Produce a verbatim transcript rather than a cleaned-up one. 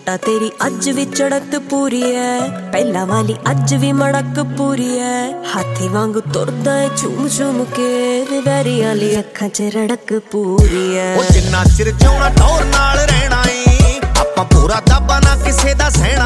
ਛੋਟਾ तेरी अज भी चड़क पूरी है, पहला वाली अज भी मड़क पूरी है। हाथी वांग तुरदा है झूम झूम के, वैरी वाली अखां च रड़क पूरी है। ओ जिन्ना चिर जिउणा टौर नाल रहना ए, आपां पूरा दबा ना किसे दा सहना।